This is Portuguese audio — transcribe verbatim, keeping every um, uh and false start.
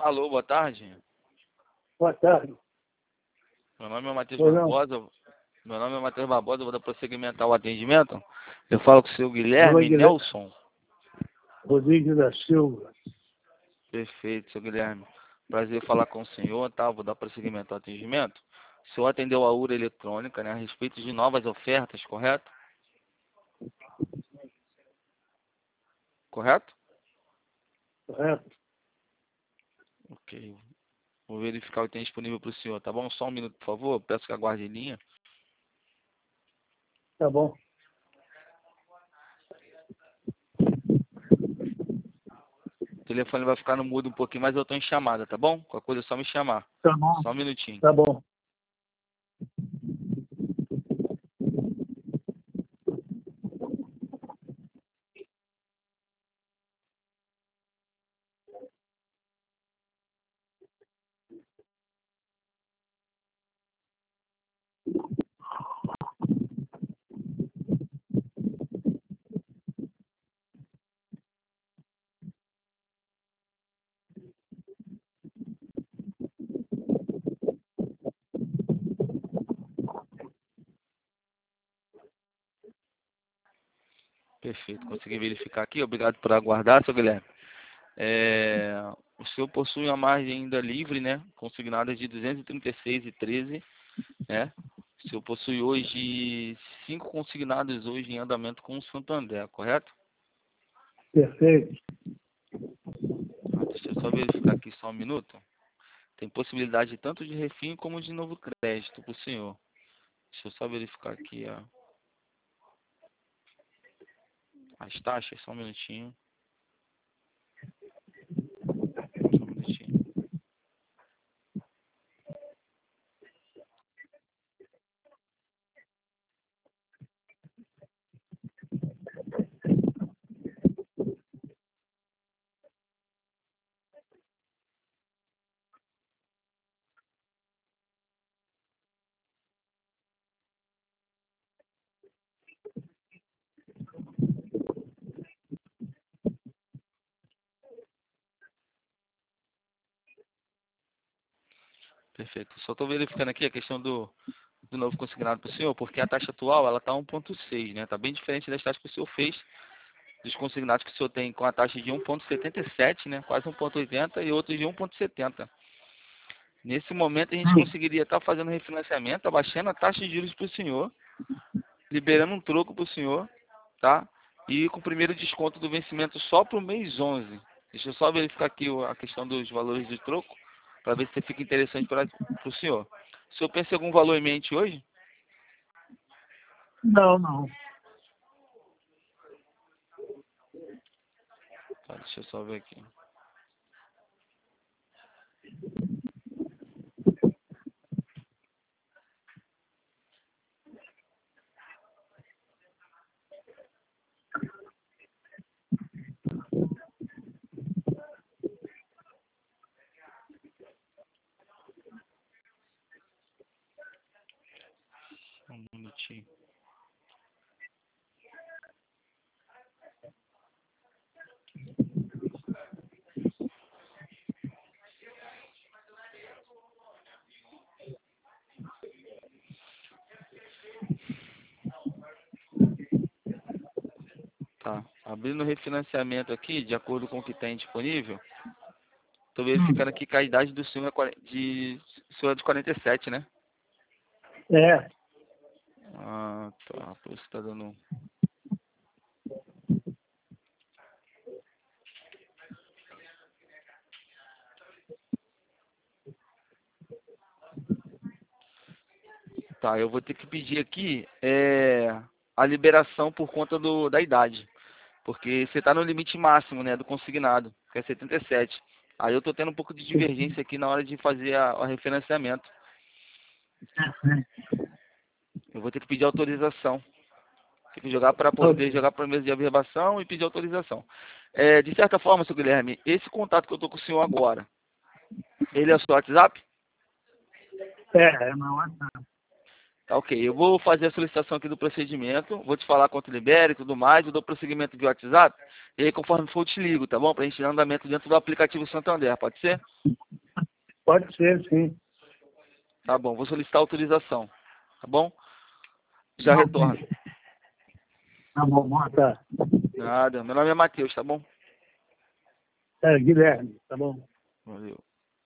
Alô, boa tarde. Boa tarde. Meu nome é Matheus Pois não. Barbosa. Meu nome é Matheus Barbosa, eu vou dar prosseguimento ao atendimento. Eu falo com o seu Fala, Guilherme Guilherme. Nelson. Rodrigues da Silva. Perfeito, seu Guilherme. Prazer em falar com o senhor, tá? Vou dar prosseguimento ao atendimento. O senhor atendeu a URA Eletrônica, né, a respeito de novas ofertas, correto? Correto? Correto? Ok. Vou verificar o que tem disponível para o senhor, tá bom? Só um minuto, por favor. Peço que aguarde em linha. Tá bom. O telefone vai ficar no mudo um pouquinho, mas eu estou em chamada, tá bom? Qualquer coisa é só me chamar. Tá bom. Só um minutinho. Tá bom. Perfeito, consegui verificar aqui. Obrigado por aguardar, seu Guilherme. É, o senhor possui uma margem ainda livre, né? Consignada de duzentos e trinta e seis vírgula treze, né? O senhor possui hoje cinco consignados hoje em andamento com o Santander, correto? Perfeito. Ah, deixa eu só verificar aqui só um minuto. Tem possibilidade tanto de refim como de novo crédito para o senhor. Deixa eu só verificar aqui ó, as taxas, só um minutinho. Só um minutinho. Perfeito. Só estou verificando aqui a questão do, do novo consignado para o senhor, porque a taxa atual ela está um vírgula seis, né? Está bem diferente das taxas que o senhor fez, dos consignados que o senhor tem com a taxa de um vírgula setenta e sete, né? Quase um vírgula oitenta e outros de um vírgula setenta. Nesse momento a gente Hum. conseguiria estar fazendo refinanciamento, abaixando a taxa de juros para o senhor, liberando um troco para o senhor, tá? E com o primeiro desconto do vencimento só para o mês onze. Deixa eu só verificar aqui o- a questão dos valores de troco, para ver se fica interessante para o senhor. O senhor pensa em algum valor em mente hoje? Não, não. Tá, deixa eu só ver aqui. Um minutinho. Tá. Abrindo o refinanciamento aqui, de acordo com o que tem disponível, estou verificando Hum. aqui que a idade do senhor é quarenta de, o senhor é de quarenta e sete, né? É. Ah, tá. Por isso que tá dando. Tá, eu vou ter que pedir aqui é, a liberação por conta do, da idade. Porque você está no limite máximo, né, do consignado, que é setenta e sete. Aí eu estou tendo um pouco de divergência aqui na hora de fazer a, o refinanciamento. Eu vou ter que pedir autorização. Tem que jogar para poder Ok. jogar para a mesa de averbação e pedir autorização. É, de certa forma, seu Guilherme, esse contato que eu estou com o senhor agora, ele é o seu WhatsApp? É, é meu WhatsApp. Tá ok. Eu vou fazer a solicitação aqui do procedimento, vou te falar quanto libera e tudo mais, eu dou prosseguimento via WhatsApp, e aí conforme for eu te ligo, tá bom? Pra gente dar andamento dentro do aplicativo Santander, pode ser? Pode ser, sim. Tá bom, vou solicitar autorização, tá bom? Já Tá retorno. ok. Tá bom, boa tarde. Nada, meu nome é Matheus, tá bom? É, Guilherme, tá bom? Valeu.